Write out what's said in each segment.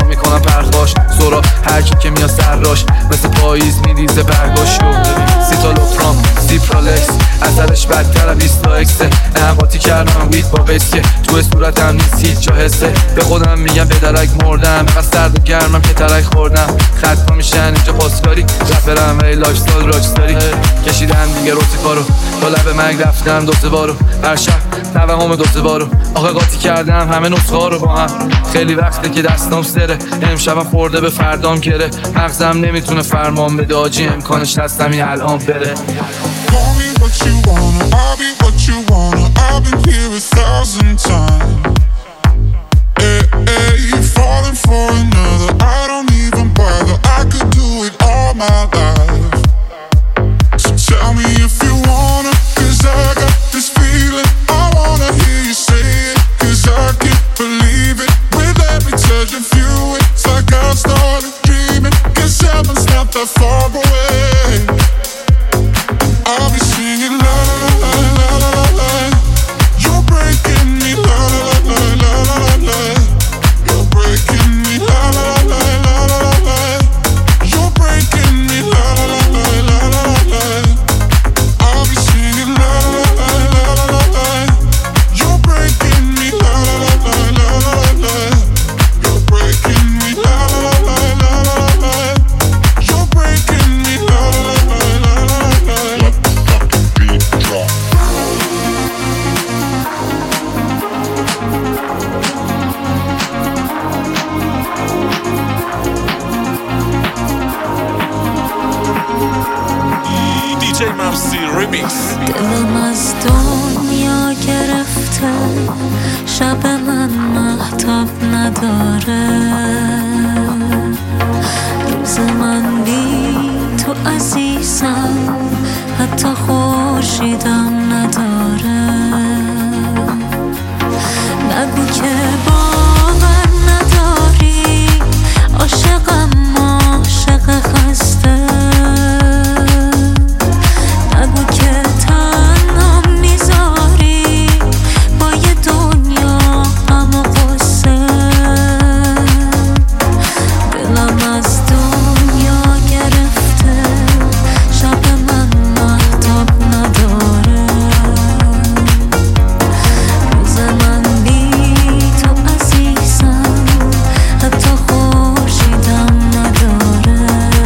نگاه میکنم پرخاش سورا هر کی که میاد سراش مثل پاییز میریزه برگاش سیتالوفرام سیپرالکس اثرش بدتر از 20 اکسه نه قاطی کردم وید با قصه تو صورتم نیست هیچ جا حسه به خودم میگم به درک مردم بقید سرد و گرمم که ترک خوردم خطا میشن اینجا پاسکاری رفرم ولی لایف ستایل راکستاری کشیدم دیگه روز کارو تا لب مرگ رفتم 2 بارو هر شب توهم 2 بارو آخه قاطی کردم همه نسخه ها رو با هم خیلی وقته که دستام سره امشبم خورده به فردام گره مغزم نمیتونه فرمان بده آجی امکانش هست همین الان بره Call me what you wanna, I'll be what you wanna. I've been here 1,000 times. Hey, hey, you're falling for another. I don't even bother. I could do it all my life. So tell me if you wanna, 'cause I got this feeling. I wanna hear you say it, 'cause I can't believe it. With every touch of you, it's like I've started dreaming. 'Cause heaven's not that far away. I'll be singing la la la la la la. You're breaking me la la la la la la la. You're breaking me la la la la la la la. You're breaking me la la la la la la la. I'll be singing la la la la la la. You're breaking me la la la la la la. You're breaking me la la la la la la. You're breaking me la la la la la la. DJ ممسی ریمیکس دلم از دنیا گرفته شب من مهتاب نداره روز من بی تو عزیزم حتی خورشیدم نداره نگو که باور نداری عاشقم عاشق خسته نگو که تنها میذاری با یه دنیا غم و غصه دلم از دنیا گرفته شب من مهتاب نداره روز من بی تو عزیزم حتی خورشیدم نداره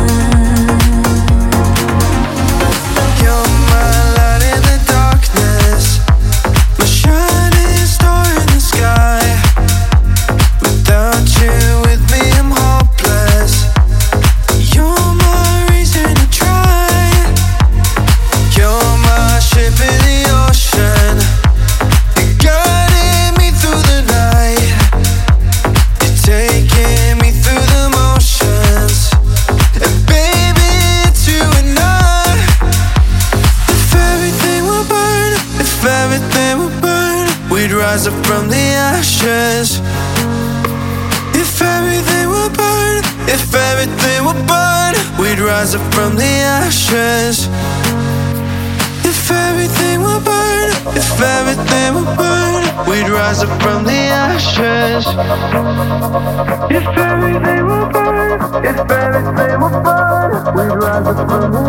You're my light in the darkness, my shining star in the sky. Without you with me, I'm hopeless. You're my reason to try. You're my ship in the ocean. You're guiding me through the night. You're taking me through the motions. And baby, it's you and I. If everything would burn, if everything would burn, we'd rise up from the ashes. If everything would burn, if everything would burn, we'd rise up from the ashes. If everything would burn, if everything would burn, we'd rise up from the ashes. If everything would burn, if everything would burn, we'd rise up from the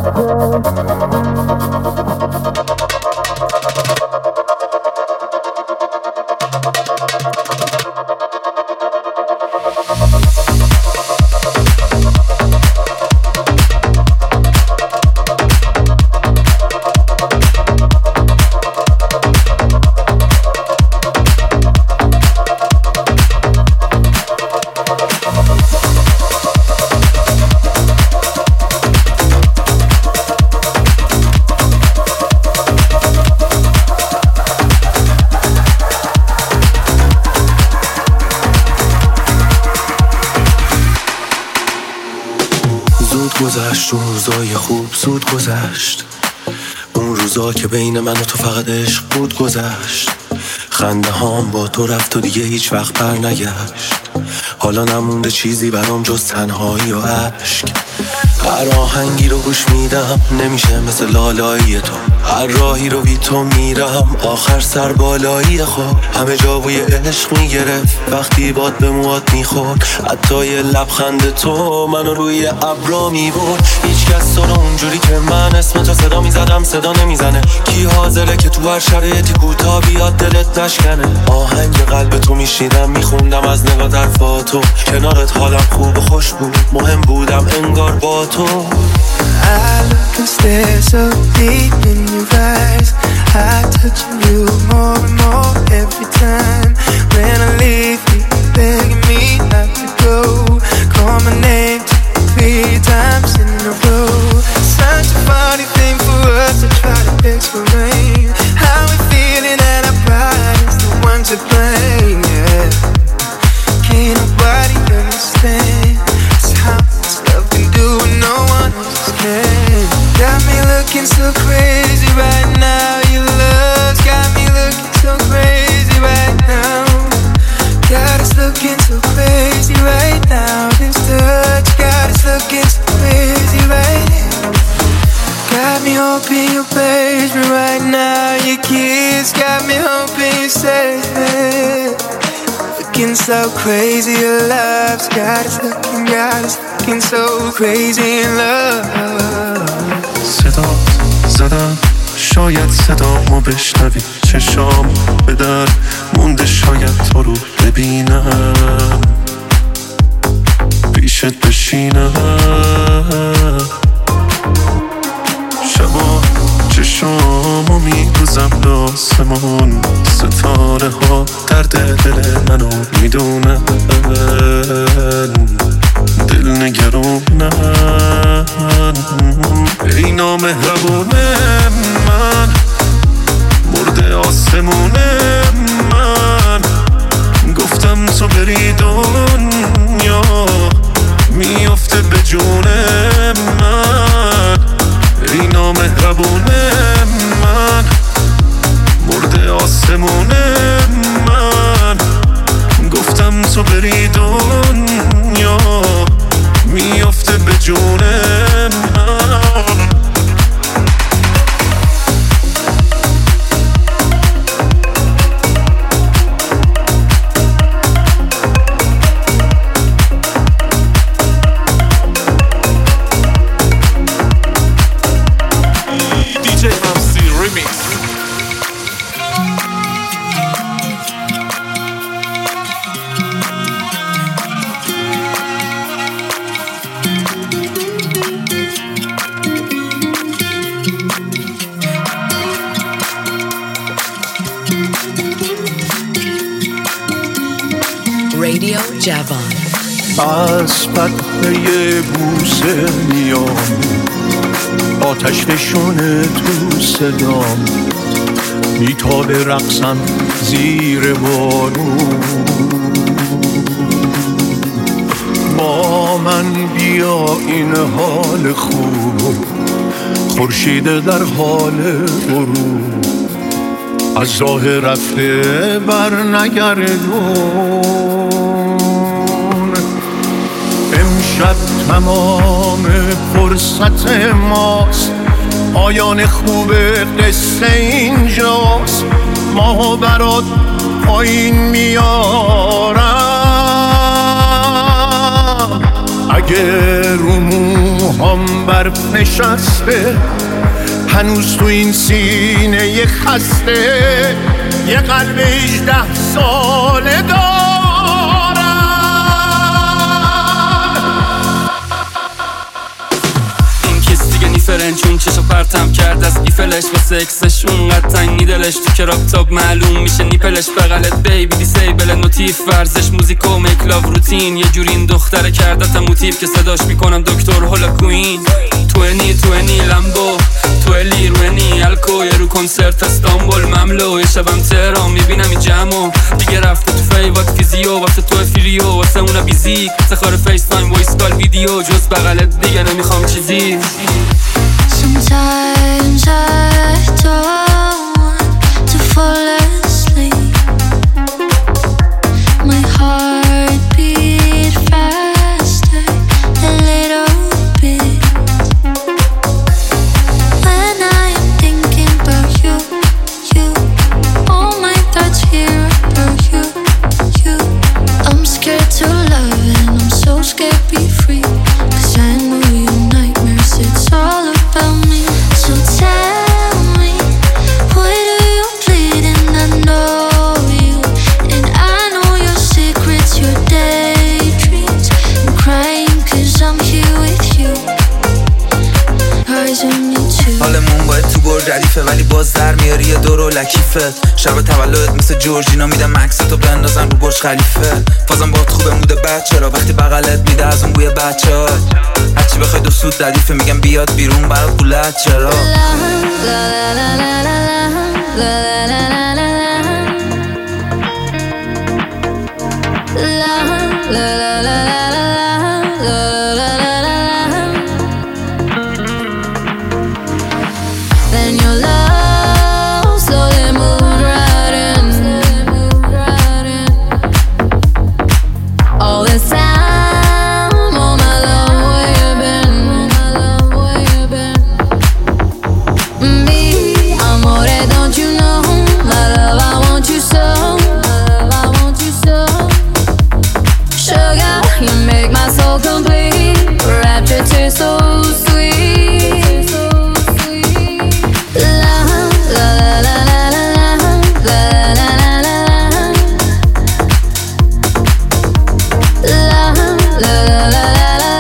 گذشت اون روزای خوب زود گذشت اون روزا که بین من و تو فقط عشق بود گذشت خنده هام با تو رفت و دیگه هیچ وقت بر نگشت حالا نمونده چیزی برام جز تنهایی و عشق هر آهنگی رو گوش میدم نمیشه مثل لالایی تو هر راهی رو بی تو میرم آخر سر بالایی خواب همه جا بوی عشق میگرفت وقتی باد به موات میخورد حتی یه لبخند تو منو روی ابرا میبرد هیچ کس تو رو اونجوری که من اسم تو صدا میزدم صدا نمیزنه کی حاضره که تو هر شرایطی کوتاه بیاد دلت نشکنه آهنگ قلب تو میشیدم میخوندم از نگاه طرفاتو کنارت حالم خوب و خوش بود مهم بودم انگار با تو I look and stare so deep in your eyes I touch you more and more every time When I leave you begging me not to go Call my name 3 times in a row Such a funny thing for us to try to explain How we feeling and our pride is the one to blame, yeah Can't nobody understand Just how much love can do when no one else can Got me looking so crazy right now Your love's got me looking so crazy right now Got us looking so crazy right now This touch got us looking so crazy right now Got me hoping you'll page me right now Your kiss got me hoping you say Looking so crazy, your love's got us looking so crazy in love صدا زدم شاید صدامو بشنوی چشام به در مونده شاید تو رو ببینم پیشت بشینم شبا چشامو میدوزم به آسمون ستاره ها درد دل منو میدونن دل نگرونن ای نامهربون من مرده آسمون من گفتم تو بری دنیا میفته به جون من ای نامهربون من مرده آسمون من گفتم تو بری دنیا میفته به جون من Radio Javon. از پته بوسه میام آتش فشونه تو صدام میتابه رقصم زیر بارون با من بیا این حال خوب خورشید در حال غروب از راه رفته بر نگردون امشب تمام فرصت ماست پایان خوب قصه اینجاست ما برات پایین میارم اگه رو موهام برف نشسته هنوز تو این سینه خسته یه قلب 18 ساله دارم این کس دیگه نیفرن چون چشو پرتم کرد از ایفلش با سکسش اونقدر تنگی دلش تو کراپتاب معلوم میشه نیپلش بغلت بیبی دیسیبل نوتیف ورزش موزیک و میک لاو روتین یه جوری این دختره کردتم موتیف که صداش میکنم دکتر هولا کوین 20 لمبو تولی روینی الکو یه رو کنسرت استانبول مملو یه شبم تهران میبینم این جمعو دیگه رفته تو فیوات فیزیو واسه تو فیریو واسه اونا بیزیک تخار فیس تایم وایس کال ویدیو جز بغلت دیگه نمیخوام چیزی Sometimes I don't want to fall asleep My heart beat faster a little bit When I am thinking ردیفه ولی باز در میاری یه دور و لکیفه. شب تولدت مثل جورجینا میدم مکستو بندازن رو برج خلیفه. فازم باهات خوبه موده بچه را وقتی بغلت میده از اون بوی بچه ها. هرچی بخوای دو سود ردیفه میگم بیاد بیرون برات پولت چرا. Then your love slowly moved right in. All this time, oh my love, where you been? Me, amore, don't you know? My love, I want you so. Sugar, you make my soul complete. Rapture tastes so sweet. La la la la la la la la la la la la la.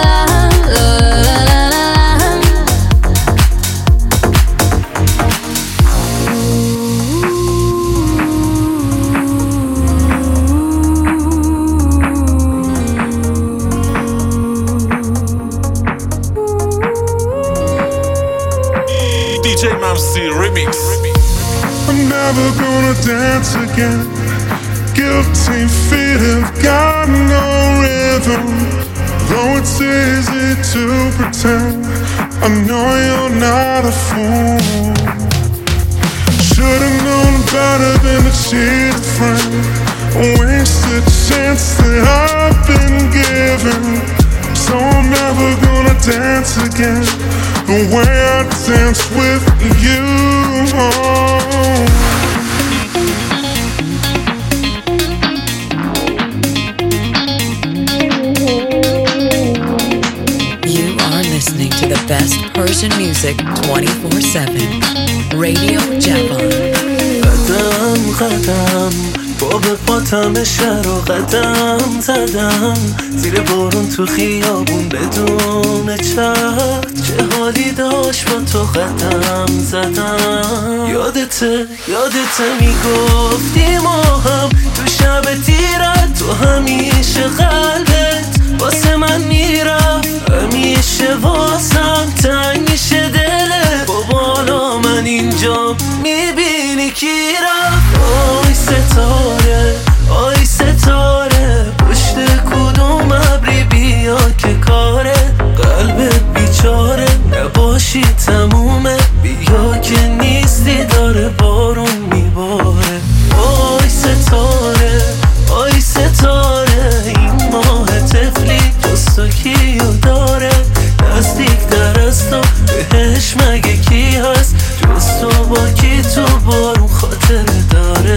DJ Mamsi Remix. I'm never gonna dance again. Guilty feet have got no rhythm. Though it's easy to pretend, I know you're not a fool. Should've known better than to cheat a friend. Waste the chance that I've been given. So I'm never gonna dance again the way I dance with you. You are listening to the best Persian music 24/7. Radio Javan. قدم قدم با به پاتم شهر و قدم زدم زیر بارون تو خیابون بدون چتر. چه حالی داشت با تو قدم زدم. یادته میگفتی ما هم تو شب تیرت تو همیشه قلبت واسه من میرفت. همیشه واسم تنگ میشه دلت. با بالا من اینجا میبینی کی رفت. آی ستاره پشت کدوم ابری بیا که کاره. قلبت بیچاره نباشی تمومه. بیا که نیستی داره بارون میباره. آی ستاره این ماه تفلی جستو کیو داره. نزدیک در از تو بهش مگه کی هست جز تو با کی تو بارون خاطر داره.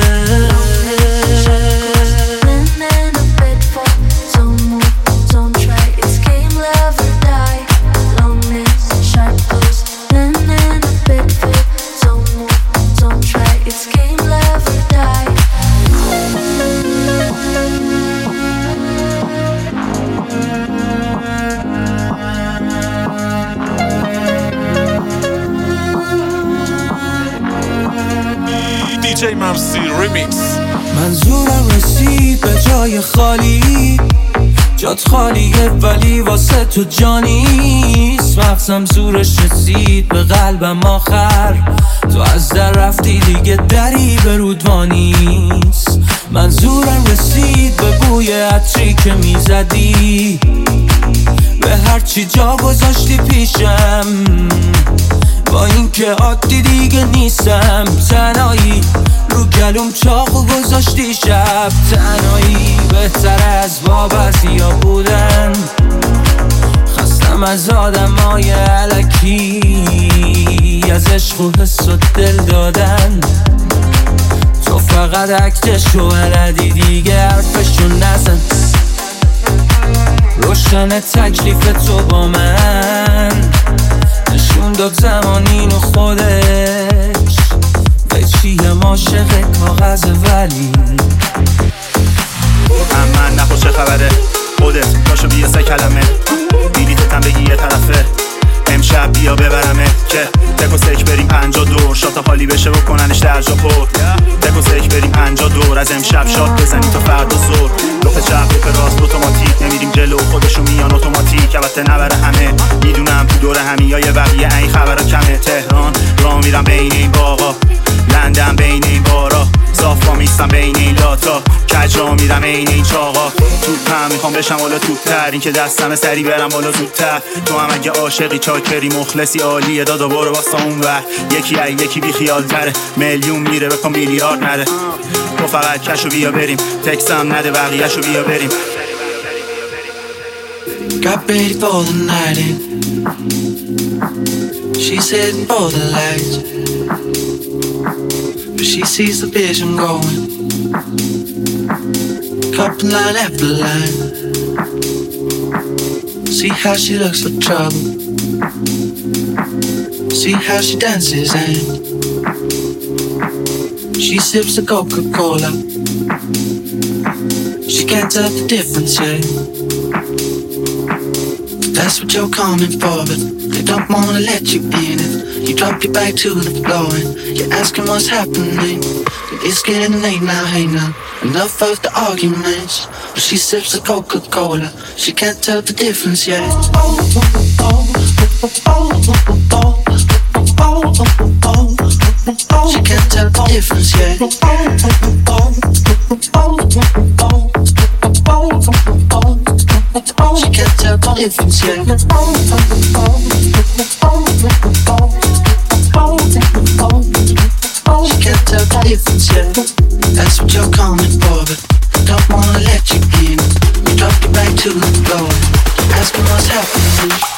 DJ Mamsi Remix. منظورم رسید به جای خالی. جات خالیه ولی واسه تو جانیست. مغزم زورش رسید به قلبم آخر. تو از در رفتی دیگه دری به رودوانیست. منظورم رسید به بوی عطری که میزدی. به هرچی جا گذاشتی پیشم. با این که عادی دیگه نیستم. تنهایی رو گلوم چاقو گذاشتی شب. تنهایی بهتر از با بعضیا بودن. خستم از آدمای الکی از عشق و حس و دل دادن. تو فقط عکسشو بلدی دیگه حرفشو نزن. روشن تکلیف تو با من نشون داد زمان اینو خودش. به چیم عاشق کاغذ ولی من نخوش خبره خودت داشو بیا 3 کلمه. بیلیتتم بگی یه طرفه. امشب بیا ببرمه که تک و و سک بریم 50 دور شات حالی بشه بکننش درجا پر تک و سک بریم 50 دور از امشب شات بزنیم تا فردا زور لپ چپ لپ راست اتوماتیک نمیریم جلو خودشون میان اتوماتیک البته نبره همه میدونم تو دور همیای بقیه این خبرها کمه تهران راه میرم بین این باغا لندن بین این بارا صاف میستم بین این لاتا کج را میرم عین این چاقا توپم میخوام بشم بالا توپتر این که دستم سری برم بالا زودتر تو هم اگه عاشقی چاکری مخلصی عالیه دادا برو واسه اون ور یکی بی خیال تره میلیون میره بکن میلیارد نره تو فقط کشو بیا بریم تکسم نده بقیهشو بیا بریم Got ready for the night in. She's heading for the lights, but she sees the vision going. Couple line after line. See how she looks for trouble. See how she dances and she sips a Coca-Cola. She can't tell the difference yet. That's what you're coming for, but they don't wanna let you in it. You drop your back to the floor and you're asking what's happening. It's getting late now, hey now. Enough of the arguments. But she sips a Coca-Cola. She can't tell the difference yet. She can't tell the difference yet. She can't tell the difference yet. She can't tell the difference yet. That's what you're coming for, but I don't wanna let you in. You drop your back to the floor, asking what's happening.